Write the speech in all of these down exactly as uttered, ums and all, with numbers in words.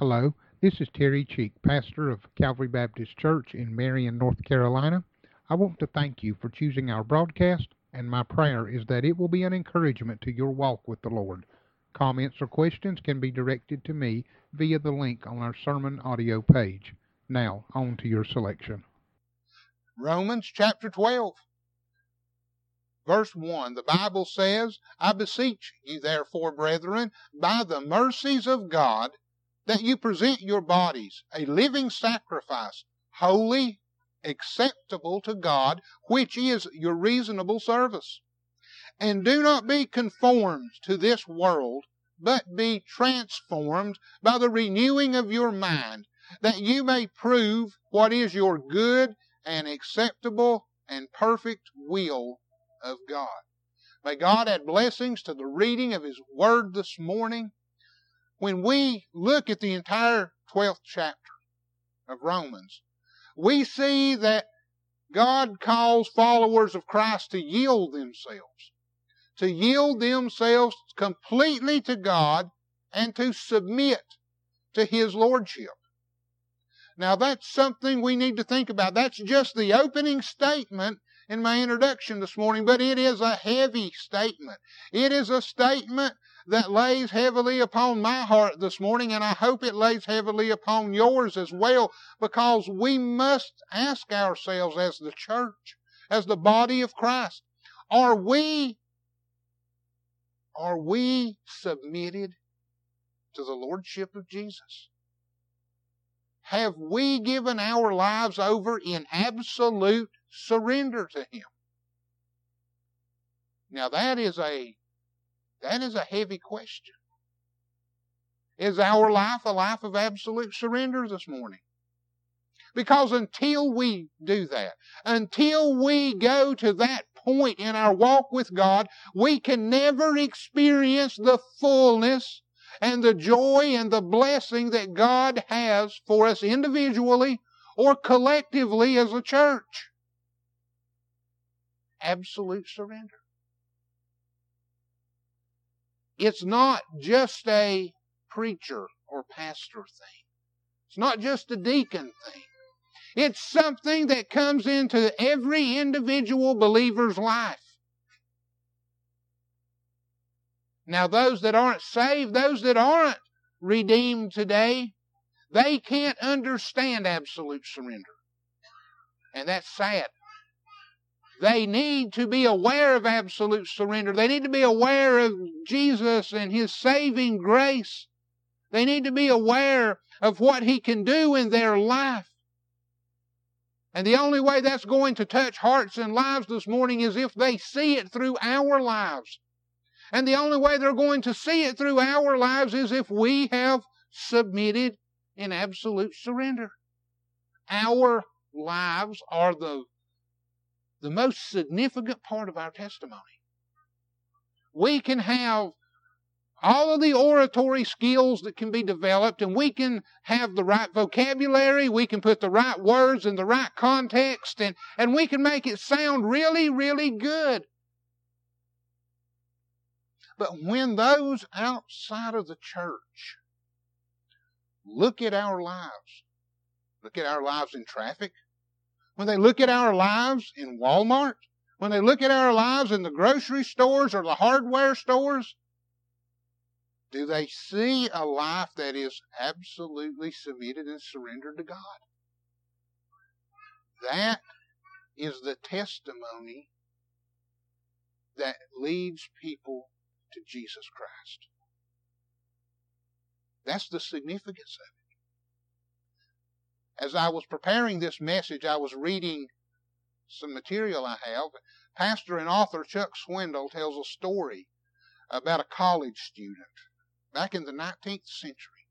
Hello, this is Terry Cheek, pastor of Calvary Baptist Church in Marion, North Carolina. I want to thank you for choosing our broadcast, and my prayer is that it will be an encouragement to your walk with the Lord. Comments or questions can be directed to me via the link on our sermon audio page. Now, on to your selection. Romans chapter twelve, verse one. The Bible says, I beseech you therefore, brethren, by the mercies of God, that you present your bodies a living sacrifice, holy, acceptable to God, which is your reasonable service. And do not be conformed to this world, but be transformed by the renewing of your mind, that you may prove what is your good and acceptable and perfect will of God. May God add blessings to the reading of His Word this morning. When we look at the entire twelfth chapter of Romans, we see that God calls followers of Christ to yield themselves, to yield themselves completely to God and to submit to His Lordship. Now that's something we need to think about. That's just the opening statement in my introduction this morning, but it is a heavy statement. It is a statement that lays heavily upon my heart this morning, and I hope it lays heavily upon yours as well, because we must ask ourselves as the church, as the body of Christ, are we, are we submitted to the Lordship of Jesus? Have we given our lives over in absolute surrender to Him? Now that is a that is a heavy question. Is our life a life of absolute surrender this morning? Because until we do that, until we go to that point in our walk with God, we can never experience the fullness and the joy and the blessing that God has for us individually or collectively as a church. Absolute surrender. It's not just a preacher or pastor thing. It's not just a deacon thing. It's something that comes into every individual believer's life. Now, those that aren't saved, those that aren't redeemed today, they can't understand absolute surrender. And that's sad. They need to be aware of absolute surrender. They need to be aware of Jesus and His saving grace. They need to be aware of what He can do in their life. And the only way that's going to touch hearts and lives this morning is if they see it through our lives. And the only way they're going to see it through our lives is if we have submitted in absolute surrender. Our lives are the, the most significant part of our testimony. We can have all of the oratory skills that can be developed, and we can have the right vocabulary, we can put the right words in the right context, and, and we can make it sound really, really good. But when those outside of the church look at our lives, look at our lives in traffic, when they look at our lives in Walmart, when they look at our lives in the grocery stores or the hardware stores, do they see a life that is absolutely submitted and surrendered to God? That is the testimony that leads people to Jesus Christ. That's the significance of it. As I was preparing this message, I was reading some material I have. Pastor and author Chuck Swindoll tells a story about a college student back in the nineteenth century.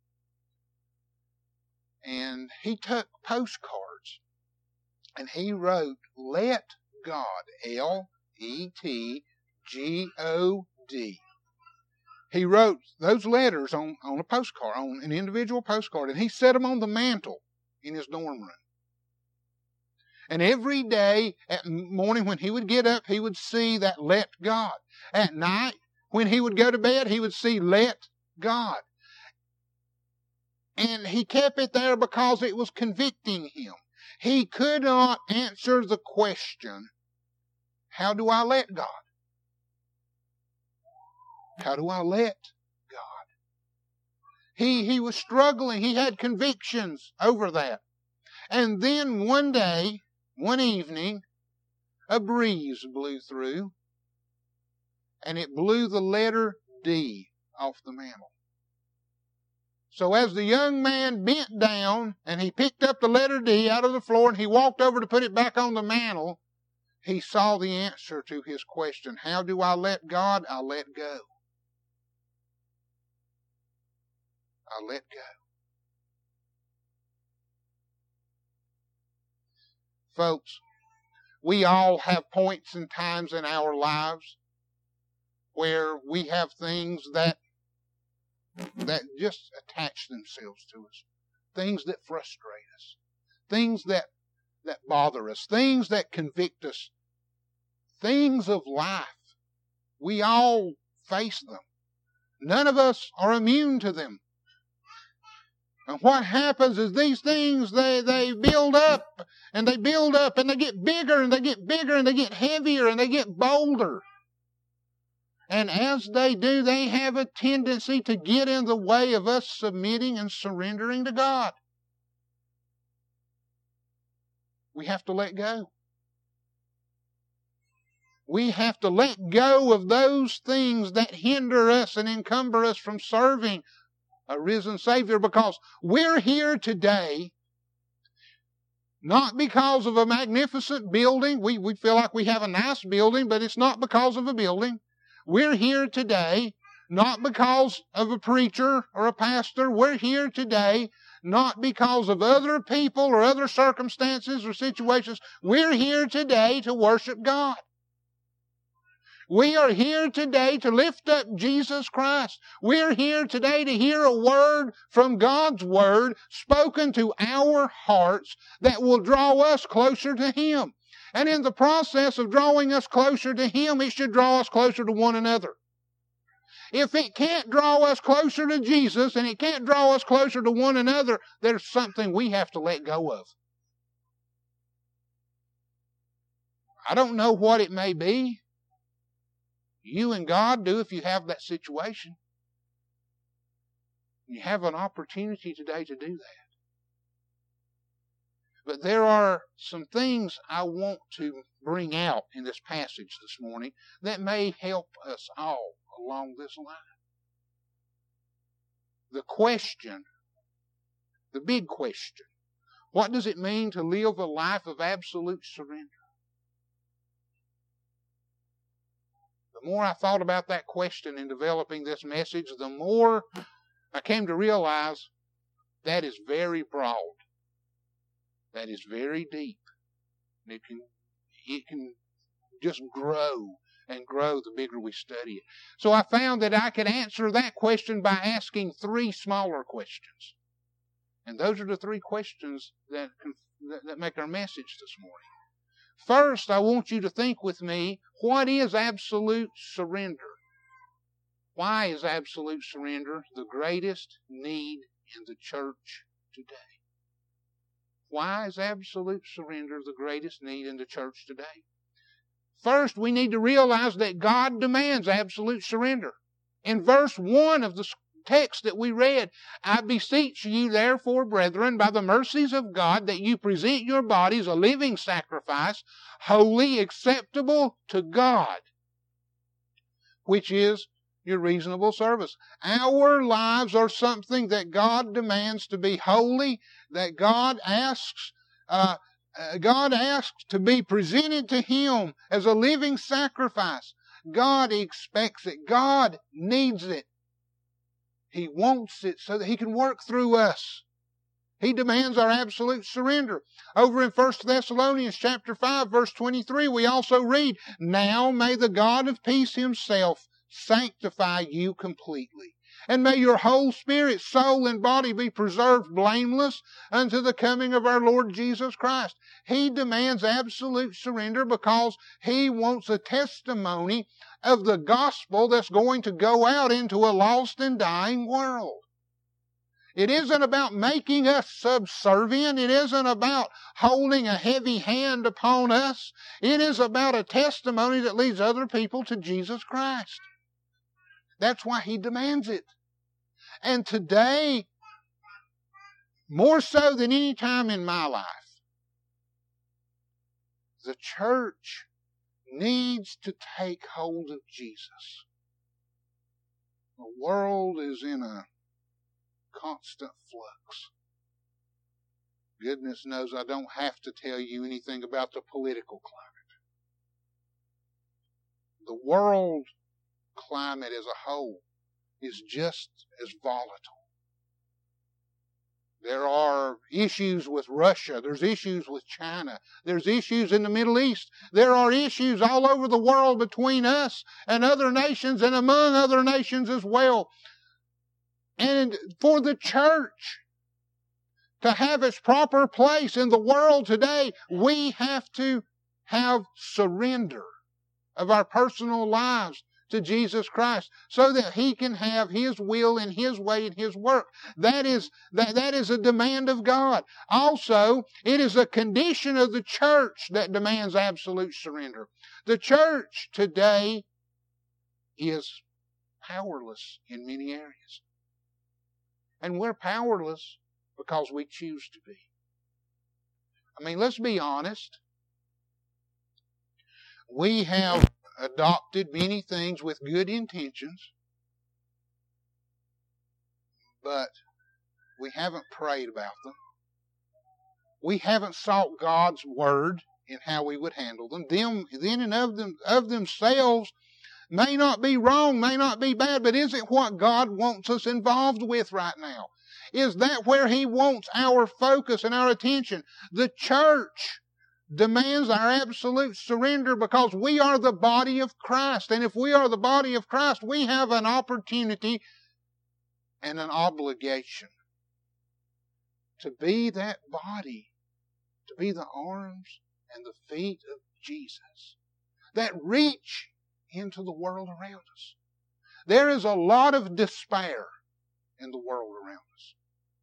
And he took postcards and he wrote, "Let God," L E T G O D. He wrote those letters on, on a postcard, on an individual postcard, and he set them on the mantle in his dorm room. And every day at morning when he would get up, he would see that "Let God." At night, when he would go to bed, he would see "Let God." And he kept it there because it was convicting him. He could not answer the question, how do I let God? How do I let God? He, he was struggling. He had convictions over that. And then one day, one evening, a breeze blew through, and it blew the letter D off the mantle. So as the young man bent down and he picked up the letter D out of the floor and he walked over to put it back on the mantle, he saw the answer to his question. How do I let God? I let go. I let go. Folks, we all have points and times in our lives where we have things that that just attach themselves to us. Things that frustrate us. Things that, that bother us. Things that convict us. Things of life. We all face them. None of us are immune to them. And what happens is these things, they, they build up, and they build up, and they get bigger, and they get bigger, and they get heavier, and they get bolder. And as they do, they have a tendency to get in the way of us submitting and surrendering to God. We have to let go. We have to let go of those things that hinder us and encumber us from serving a risen Savior, because we're here today not because of a magnificent building. We, we feel like we have a nice building, but it's not because of a building. We're here today not because of a preacher or a pastor. We're here today not because of other people or other circumstances or situations. We're here today to worship God. We are here today to lift up Jesus Christ. We're here today to hear a word from God's Word spoken to our hearts that will draw us closer to Him. And in the process of drawing us closer to Him, it should draw us closer to one another. If it can't draw us closer to Jesus and it can't draw us closer to one another, there's something we have to let go of. I don't know what it may be. You and God do if you have that situation. You have an opportunity today to do that. But there are some things I want to bring out in this passage this morning that may help us all along this line. The question, the big question, what does it mean to live a life of absolute surrender? The more I thought about that question in developing this message, the more I came to realize that is very broad. That is very deep. And it can, it can just grow and grow the bigger we study it. So I found that I could answer that question by asking three smaller questions. And those are the three questions that, that make our message this morning. First, I want you to think with me, what is absolute surrender? Why is absolute surrender the greatest need in the church today? Why is absolute surrender the greatest need in the church today? First, we need to realize that God demands absolute surrender. In verse one of the text that we read, I beseech you therefore, brethren, by the mercies of God, that you present your bodies a living sacrifice, holy, acceptable to God, which is your reasonable service. Our lives are something that God demands to be holy, that God asks, uh, uh, God asks to be presented to Him as a living sacrifice. God expects it. God needs it. He wants it so that He can work through us. He demands our absolute surrender. Over in First Thessalonians chapter five, verse twenty-three, we also read, now may the God of peace Himself sanctify you completely, and may your whole spirit, soul, and body be preserved blameless unto the coming of our Lord Jesus Christ. He demands absolute surrender because He wants a testimony of the gospel that's going to go out into a lost and dying world. It isn't about making us subservient. It isn't about holding a heavy hand upon us. It is about a testimony that leads other people to Jesus Christ. That's why He demands it. And today, more so than any time in my life, the church needs to take hold of Jesus. The world is in a constant flux. Goodness knows I don't have to tell you anything about the political climate. The world climate as a whole is just as volatile. There are issues with Russia. There's issues with China. There's issues in the Middle East. There are issues all over the world between us and other nations and among other nations as well. And for the church to have its proper place in the world today, we have to have surrender of our personal lives to Jesus Christ so that He can have His will and His way and His work. That is, that, that is a demand of God. Also, it is a condition of the church that demands absolute surrender. The church today is powerless in many areas. And we're powerless because we choose to be. I mean, let's be honest. We have adopted many things with good intentions, but we haven't prayed about them. We haven't sought God's word in how we would handle them. Them, then and of them, of themselves, may not be wrong, may not be bad, but is it what God wants us involved with right now? Is that where He wants our focus and our attention? The church demands our absolute surrender because we are the body of Christ. And if we are the body of Christ, we have an opportunity and an obligation to be that body, to be the arms and the feet of Jesus that reach into the world around us. There is a lot of despair in the world around us.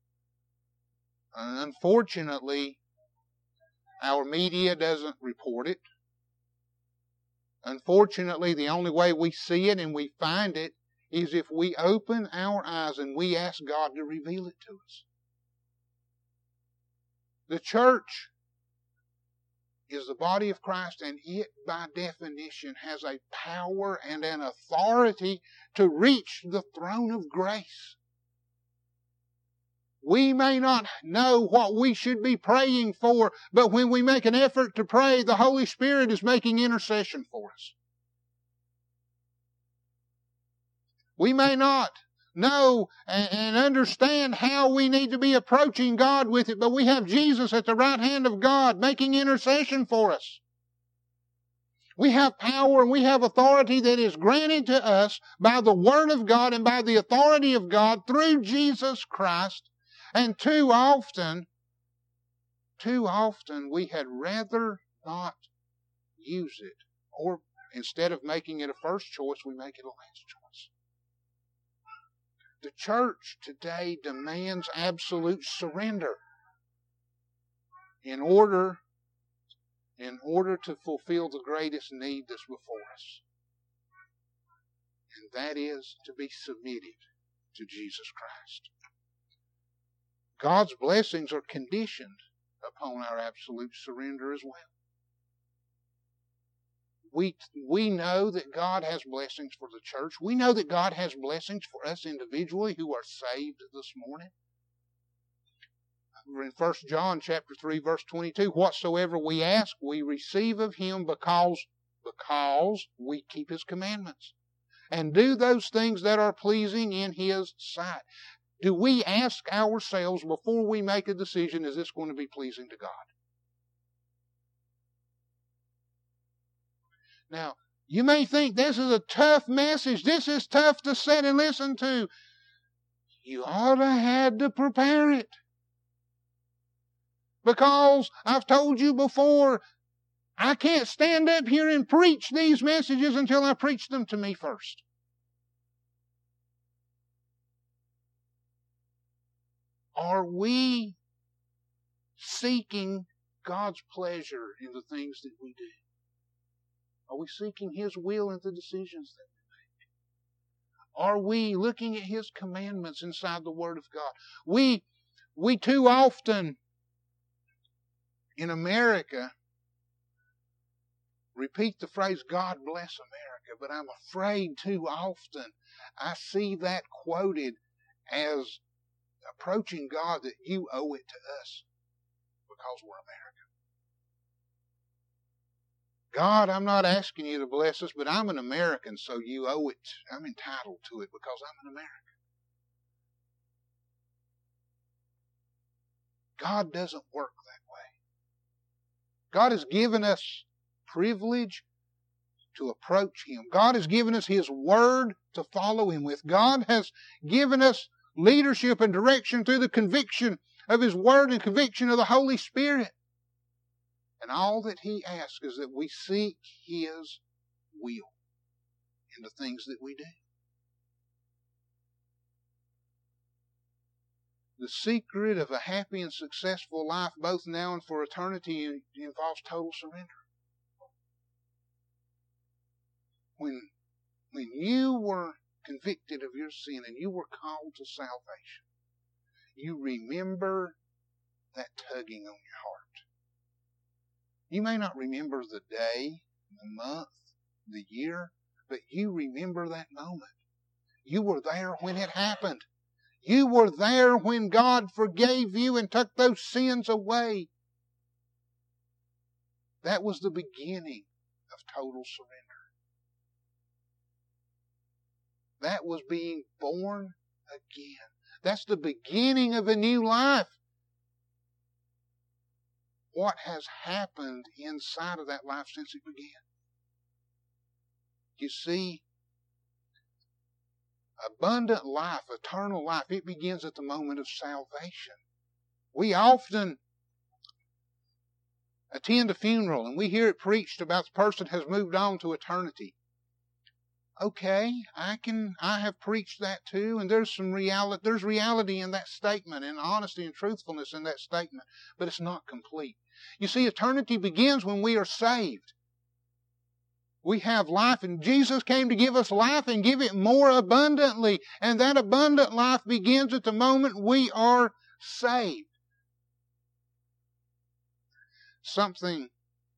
And unfortunately, our media doesn't report it. Unfortunately, the only way we see it and we find it is if we open our eyes and we ask God to reveal it to us. The church is the body of Christ, and it, by definition, has a power and an authority to reach the throne of grace. We may not know what we should be praying for, but when we make an effort to pray, the Holy Spirit is making intercession for us. We may not know and understand how we need to be approaching God with it, but we have Jesus at the right hand of God making intercession for us. We have power and we have authority that is granted to us by the Word of God and by the authority of God through Jesus Christ. And too often, too often we had rather not use it. Or instead of making it a first choice, we make it a last choice. The church today demands absolute surrender in order, in order to fulfill the greatest need that's before us. And that is to be submitted to Jesus Christ. God's blessings are conditioned upon our absolute surrender as well. We, we know that God has blessings for the church. We know that God has blessings for us individually who are saved this morning. In First John chapter three, verse twenty-two, whatsoever we ask, we receive of Him because, because we keep His commandments and do those things that are pleasing in His sight. Do we ask ourselves before we make a decision, is this going to be pleasing to God? Now, you may think this is a tough message. This is tough to sit and listen to. You ought to have had to prepare it. Because I've told you before, I can't stand up here and preach these messages until I preach them to me first. Are we seeking God's pleasure in the things that we do? Are we seeking His will in the decisions that we make? Are we looking at His commandments inside the Word of God? We, we too often in America repeat the phrase, God bless America, but I'm afraid too often I see that quoted as approaching God that you owe it to us because we're American. God, I'm not asking you to bless us, but I'm an American, so you owe it. I'm entitled to it because I'm an American. God doesn't work that way. God has given us privilege to approach Him. God has given us His Word to follow Him with. God has given us leadership and direction through the conviction of His Word and conviction of the Holy Spirit. And all that He asks is that we seek His will in the things that we do. The secret of a happy and successful life, both now and for eternity, involves total surrender. When, when you were convicted of your sin and you were called to salvation, you remember that tugging on your heart. You may not remember the day, the month, the year, but you remember that moment. You were there when it happened. You were there when God forgave you and took those sins away. That was the beginning of total surrender. That was being born again. That's the beginning of a new life. What has happened inside of that life since it began? You see, abundant life, eternal life, it begins at the moment of salvation. We often attend a funeral and we hear it preached about the person has moved on to eternity. Okay, I can, I have preached that too, and there's some reality, there's reality in that statement, and honesty and truthfulness in that statement, but it's not complete. You see, eternity begins when we are saved. We have life, and Jesus came to give us life and give it more abundantly, and that abundant life begins at the moment we are saved. Something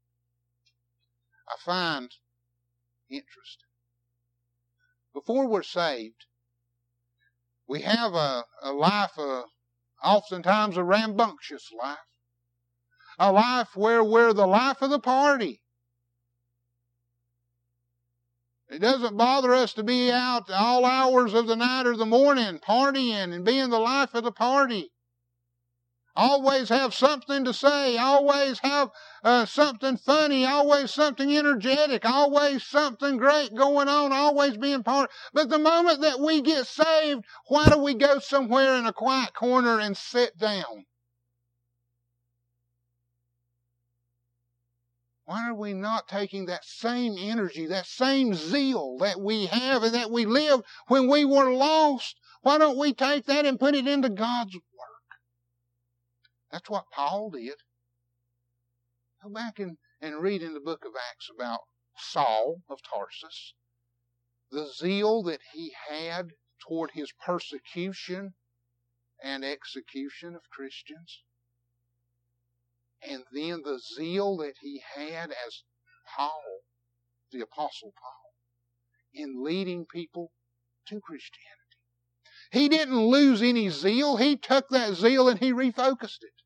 I find interesting. Before we're saved, we have a, a life, a, oftentimes a rambunctious life. A life where we're the life of the party. It doesn't bother us to be out all hours of the night or the morning partying and being the life of the party. Always have something to say. Always have uh, something funny. Always something energetic. Always something great going on. Always being part. But the moment that we get saved, why do we go somewhere in a quiet corner and sit down? Why are we not taking that same energy, that same zeal that we have and that we lived when we were lost? Why don't we take that and put it into God's work? That's what Paul did. Go back and, and read in the book of Acts about Saul of Tarsus. The zeal that he had toward his persecution and execution of Christians. And then the zeal that he had as Paul, the Apostle Paul, in leading people to Christianity. He didn't lose any zeal. He took that zeal and he refocused it.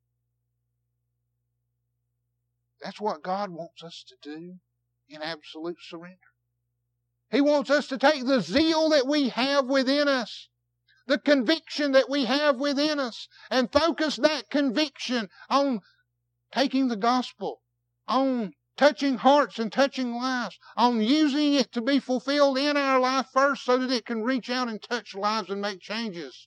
That's what God wants us to do in absolute surrender. He wants us to take the zeal that we have within us, the conviction that we have within us, and focus that conviction on taking the gospel, on touching hearts and touching lives, on using it to be fulfilled in our life first so that it can reach out and touch lives and make changes.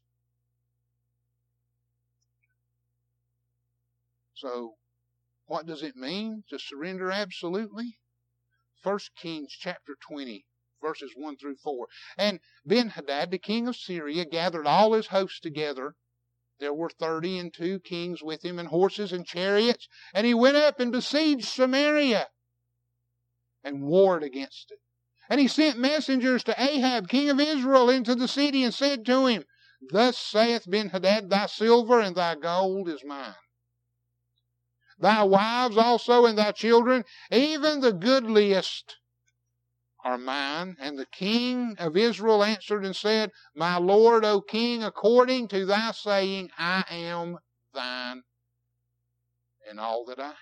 So, what does it mean to surrender absolutely? First Kings chapter twenty, verses one through four. And Ben-Hadad, the king of Syria, gathered all his hosts together There were thirty and two kings with him, and horses and chariots. And he went up and besieged Samaria and warred against it. And he sent messengers to Ahab, king of Israel, into the city, and said to him, Thus saith Benhadad, thy silver and thy gold is mine. Thy wives also and thy children, even the goodliest, are mine. And the king of Israel answered and said, My lord, O king, according to thy saying, I am thine and all that I have.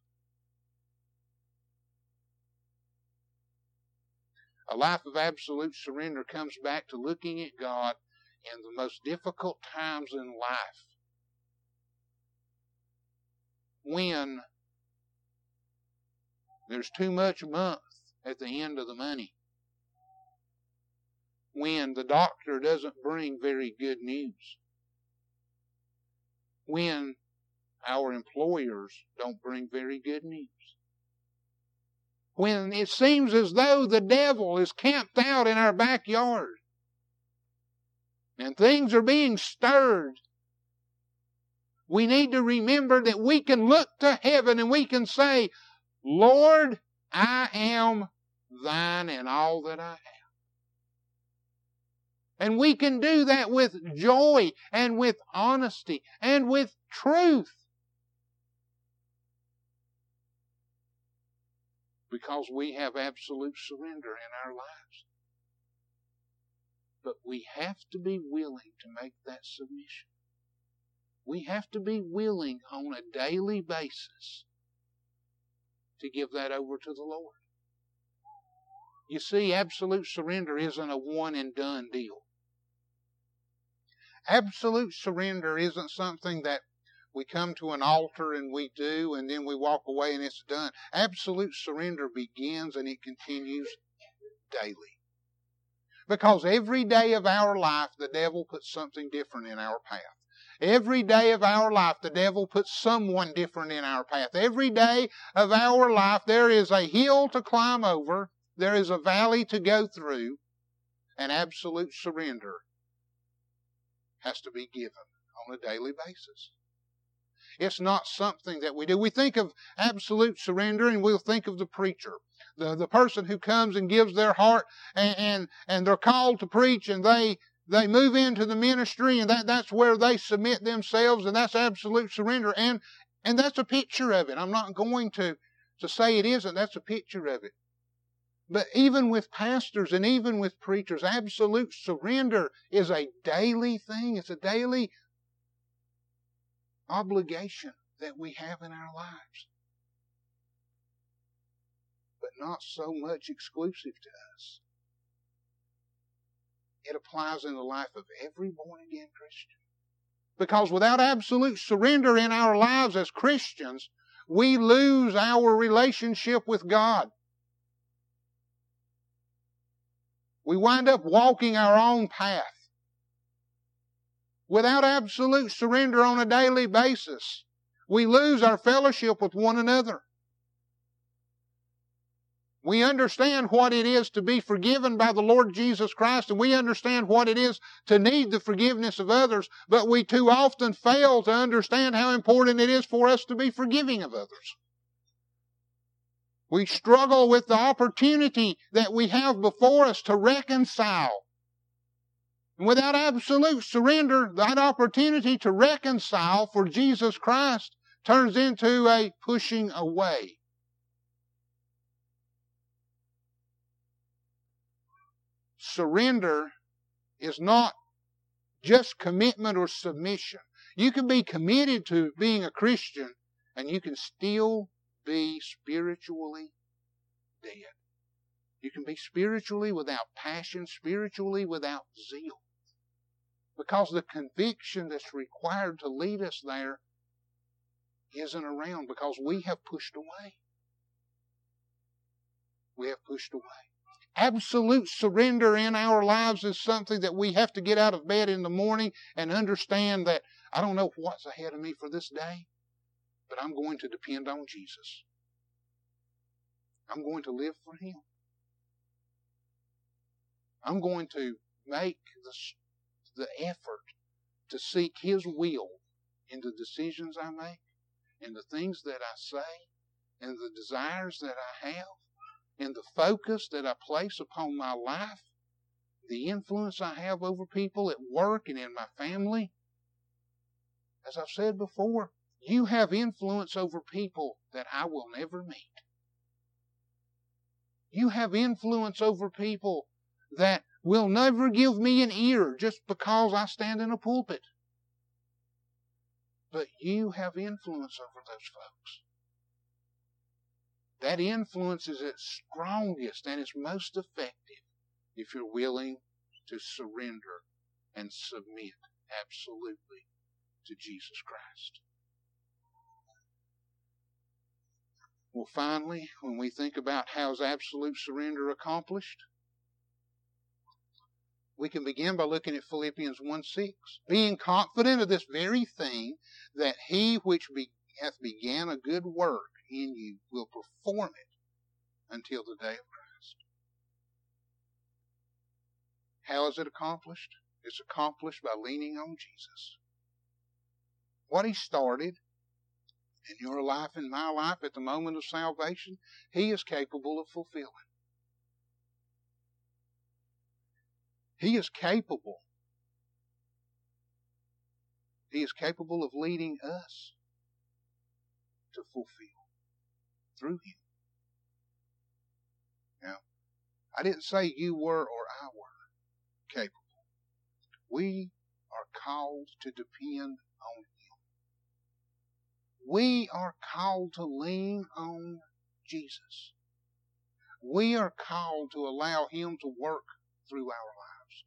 A life of absolute surrender comes back to looking at God in the most difficult times in life. When there's too much month at the end of the money. When the doctor doesn't bring very good news. When our employers don't bring very good news. When it seems as though the devil is camped out in our backyard and things are being stirred, we need to remember that we can look to heaven and we can say, Lord, I am thine and all that I have. And we can do that with joy and with honesty and with truth. Because we have absolute surrender in our lives. But we have to be willing to make that submission. We have to be willing on a daily basis to give that over to the Lord. You see, absolute surrender isn't a one and done deal. Absolute surrender isn't something that we come to an altar and we do and then we walk away and it's done. Absolute surrender begins and it continues daily. Because every day of our life, the devil puts something different in our path. Every day of our life, the devil puts someone different in our path. Every day of our life, there is a hill to climb over. There is a valley to go through. And absolute surrender has to be given on a daily basis. It's not something that we do. We think of absolute surrender and we'll think of the preacher. The, the person who comes and gives their heart and, and, and they're called to preach and they, they move into the ministry and that, that's where they submit themselves and that's absolute surrender. And, and that's a picture of it. I'm not going to, to say it isn't. That's a picture of it. But even with pastors and even with preachers, absolute surrender is a daily thing. It's a daily obligation that we have in our lives. But not so much exclusive to us. It applies in the life of every born-again Christian. Because without absolute surrender in our lives as Christians, we lose our relationship with God. We wind up walking our own path. Without absolute surrender on a daily basis, we lose our fellowship with one another. We understand what it is to be forgiven by the Lord Jesus Christ, and we understand what it is to need the forgiveness of others, but we too often fail to understand how important it is for us to be forgiving of others. We struggle with the opportunity that we have before us to reconcile. And without absolute surrender, that opportunity to reconcile for Jesus Christ turns into a pushing away. Surrender is not just commitment or submission. You can be committed to being a Christian and you can still be spiritually dead. You can be spiritually without passion, spiritually without zeal. Because the conviction that's required to lead us there isn't around because we have pushed away. We have pushed away. Absolute surrender in our lives is something that we have to get out of bed in the morning and understand that I don't know what's ahead of me for this day, but I'm going to depend on Jesus. I'm going to live for Him. I'm going to make the, the effort to seek His will in the decisions I make, in the things that I say, in the desires that I have, in the focus that I place upon my life, the influence I have over people at work and in my family. As I've said before, you have influence over people that I will never meet. You have influence over people that will never give me an ear just because I stand in a pulpit. But you have influence over those folks. That influence is its strongest and its most effective if you're willing to surrender and submit absolutely to Jesus Christ. Well, finally, when we think about how is absolute surrender accomplished, we can begin by looking at Philippians one six. Being confident of this very thing, that He which be, hath began a good work in you will perform it until the day of Christ. How is it accomplished? It's accomplished by leaning on Jesus. What He started in your life and my life at the moment of salvation, He is capable of fulfilling. He is capable. He is capable of leading us to fulfill through Him. Now, I didn't say you were or I were capable. We are called to depend on Him. We are called to lean on Jesus. We are called to allow Him to work through our lives.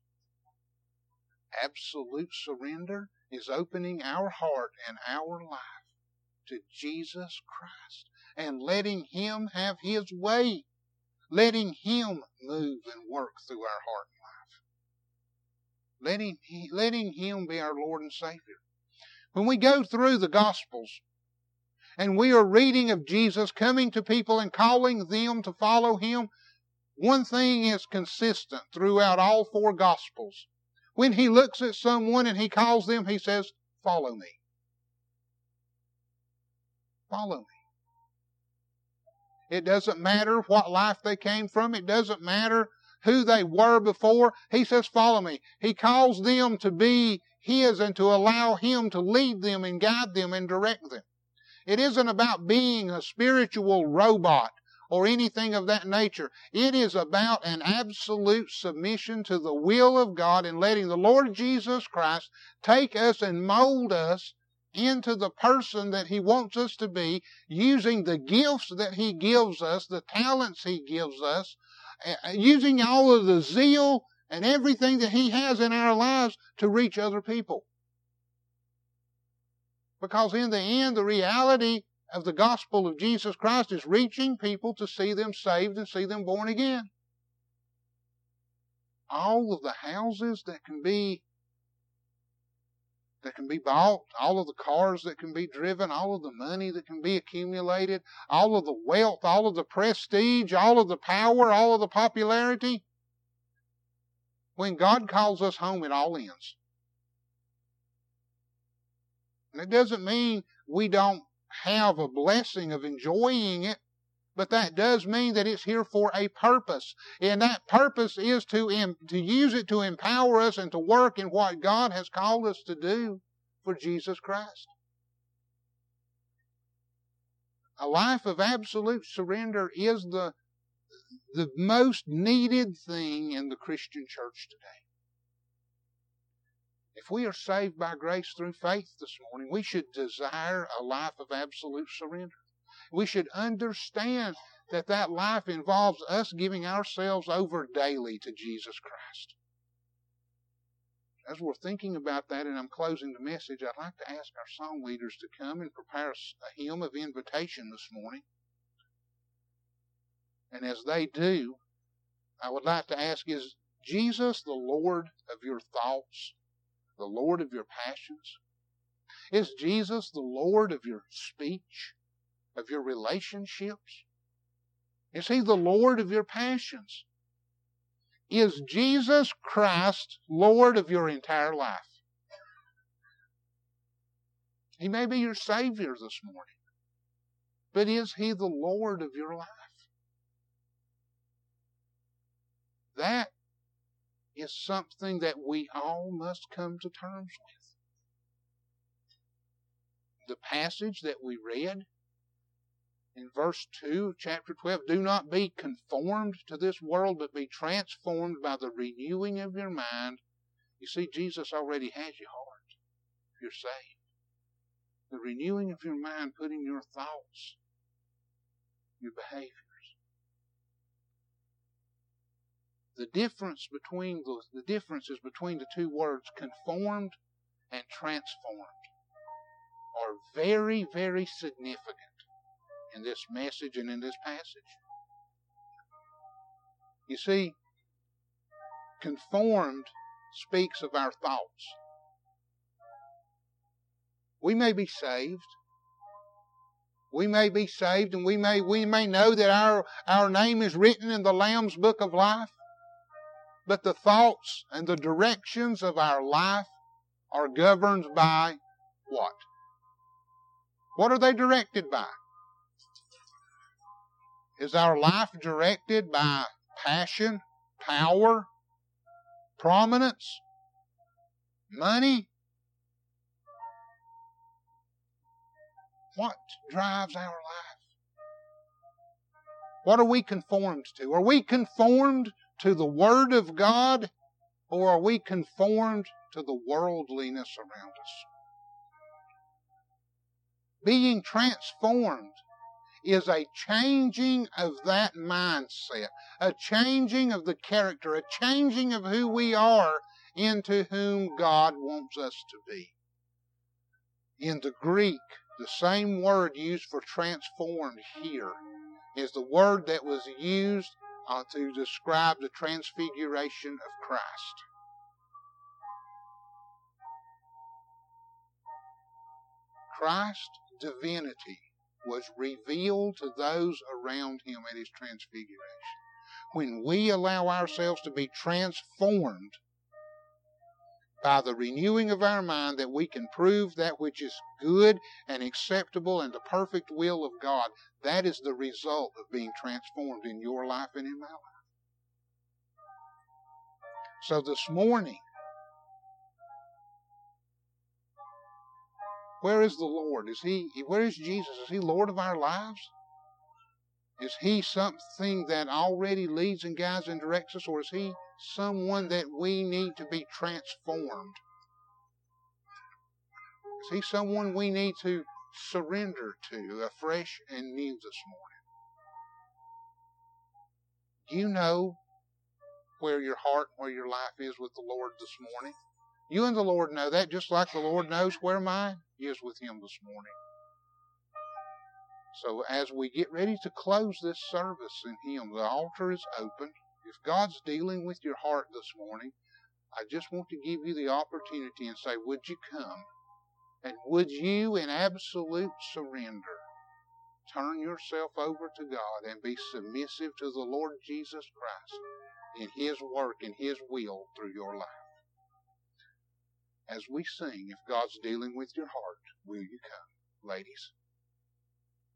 Absolute surrender is opening our heart and our life to Jesus Christ and letting Him have His way, letting Him move and work through our heart and life, letting, letting Him be our Lord and Savior. When we go through the Gospels and we are reading of Jesus coming to people and calling them to follow Him, one thing is consistent throughout all four Gospels. When He looks at someone and He calls them, He says, "Follow me. Follow me." It doesn't matter what life they came from. It doesn't matter who they were before. He says, "Follow me." He calls them to be His and to allow Him to lead them and guide them and direct them. It isn't about being a spiritual robot or anything of that nature. It is about an absolute submission to the will of God and letting the Lord Jesus Christ take us and mold us into the person that He wants us to be, using the gifts that He gives us, the talents He gives us, using all of the zeal and everything that He has in our lives to reach other people. Because in the end, the reality of the gospel of Jesus Christ is reaching people to see them saved and see them born again. All of the houses that can be that can be bought, all of the cars that can be driven, all of the money that can be accumulated, all of the wealth, all of the prestige, all of the power, all of the popularity. When God calls us home, it all ends. And it doesn't mean we don't have a blessing of enjoying it, but that does mean that it's here for a purpose. And that purpose is to, em- to use it to empower us and to work in what God has called us to do for Jesus Christ. A life of absolute surrender is the, the most needed thing in the Christian church today. If we are saved by grace through faith this morning, we should desire a life of absolute surrender. We should understand that that life involves us giving ourselves over daily to Jesus Christ. As we're thinking about that, and I'm closing the message, I'd like to ask our song leaders to come and prepare a hymn of invitation this morning. And as they do, I would like to ask, is Jesus the Lord of your thoughts? The Lord of your passions? Is Jesus the Lord of your speech, of your relationships? Is He the Lord of your passions? Is Jesus Christ Lord of your entire life? He may be your Savior this morning. But is He the Lord of your life? That is something that we all must come to terms with. The passage that we read in verse two of chapter twelve, do not be conformed to this world, but be transformed by the renewing of your mind. You see, Jesus already has your heart. You're saved. The renewing of your mind, putting your thoughts, your behaviors. The difference between the, the differences between the two words, conformed and transformed, are very, very significant in this message and in this passage. You see, conformed speaks of our thoughts. We may be saved. We may be saved, and we may we may know that our, our name is written in the Lamb's Book of Life. But the thoughts and the directions of our life are governed by what? What are they directed by? Is our life directed by passion, power, prominence, money? What drives our life? What are we conformed to? Are we conformed to the Word of God, or are we conformed to the worldliness around us? Being transformed is a changing of that mindset, a changing of the character, a changing of who we are into whom God wants us to be. In the Greek, the same word used for transformed here is the word that was used uh, to describe the transfiguration of Christ. Christ's divinity was revealed to those around Him at His transfiguration. When we allow ourselves to be transformed by the renewing of our mind, that we can prove that which is good and acceptable and the perfect will of God, that is the result of being transformed in your life and in my life. So this morning, where is the Lord? Is He, where is Jesus? Is He Lord of our lives? Is He something that already leads and guides and directs us, or is He someone that we need to be transformed? Is He someone we need to surrender to afresh and new this morning? Do you know where your heart, where your life is with the Lord this morning? You and the Lord know that, just like the Lord knows where mine is with Him this morning. So as we get ready to close this service in Him, the altar is open. If God's dealing with your heart this morning, I just want to give you the opportunity and say, would you come? And would you, in absolute surrender, turn yourself over to God and be submissive to the Lord Jesus Christ in His work and His will through your life? As we sing, if God's dealing with your heart, will you come, ladies?